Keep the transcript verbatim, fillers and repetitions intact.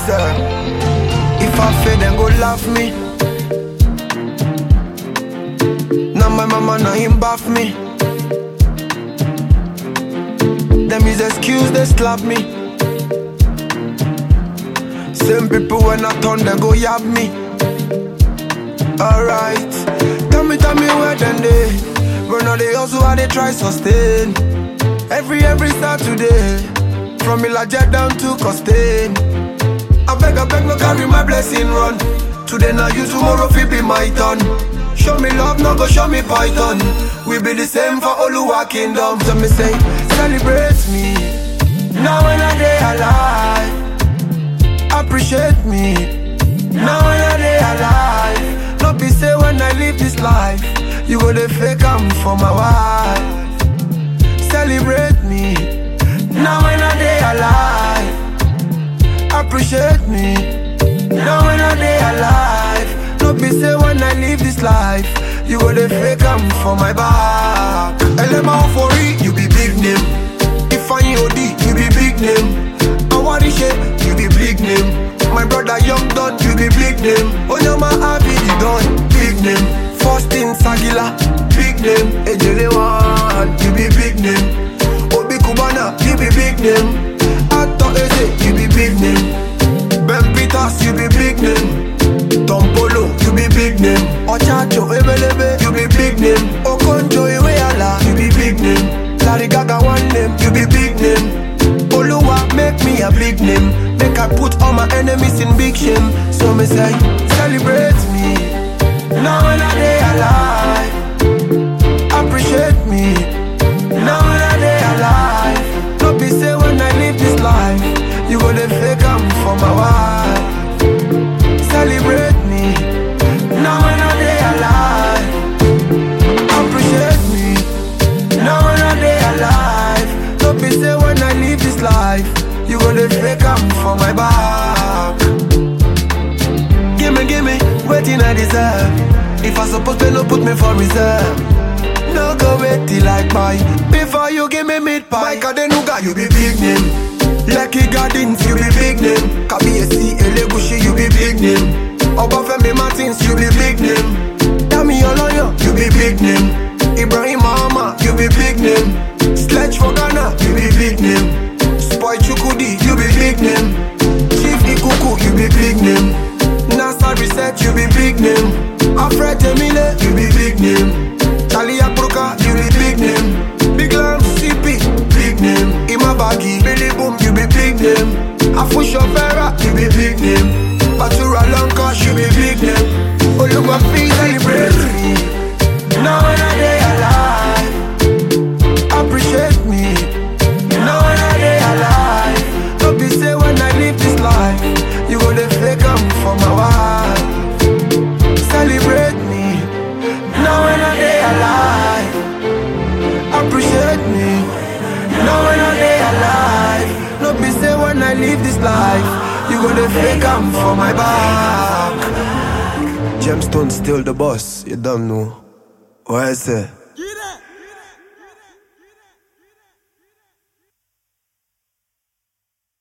sir. If I fail, then go laugh me. Now my mama, now him bath me. Them is excuse, they slap me. Same people when I turn, they go yab me. Alright, tell me, tell me where then they. But now they also how they try sustain. Every, every Saturday, from Ilajet down to Costain. I beg, I beg, no carry my blessing run. Today now you, tomorrow fi be my turn. Show me love, no go show me python. We be the same for Oluwa Kingdom. So me say, celebrate me. Now when I day alive, appreciate me. Now when I day alive, no be say when I live this life, you go the fake am for my wife. Celebrate me. Now when I day alive, appreciate me. Now when I day alive, no be say when I live this life, you go the fake am for my back. L M A for it, you be big name. If I O D, you be big name. Awarishe, you be big name. My brother Young Don, you be big name. Onyama Abidi Don, big name. Faustin Sagila, big name. Ejelewan, you be big name. Obi Kubana, you be big name. Ato Eze, you be big name. Ben Peters, you be big name. Tom Polo, you be big name. Ochacho Ebelebe, you be big name. Okonjo Iweala, you be big name. Larry Gaga one name, you be big name. Oluwa make me a big name. Make I put all my enemies in big shame. So me say, celebrate me. Now when I day alive, appreciate me. Now when I day alive, no be say when I live this life, you go the fake am for my wife. Celebrate me. Now when I day alive, appreciate me. Now when I day alive, no be say when I live this life, you go the fake am for my back. Gimme, gimme, waiting I deserve. If I suppose to no put me for reserve. No go wait till I buy before you give me meat pie. Mike Adenuga, you be big name. Lucky Gardens, you be big name. Kabiyesi Elegushi, you be big name. Obafemi Martins, you be big name. Dami Oloyo, you be big name. Ibrahim Mahama, you be big name. Sledge for Ghana, you be big name. Spoy Chukudi, you be big name. Chief Ikuku, you be big name. NASA Research, you be big name. Alfred Emile, you be big name. Charlie Apruka, you be big name. Big Lam C P, big name. Imabagi, Billy Boom, you be big name. Afusho Vera, you be big name. Batura Lanka, you be big name. Oluwa Fi, celebrate me. Now when I day alive, appreciate me. Now when I day alive, don't be say when I live this life, you go the fake am for my wife. Celebrate me. Now when I day alive, appreciate me. Now when I day alive, don't be say when I live this life, you go the fake am for my back. Gemstone still the boss, you don't know. What I say?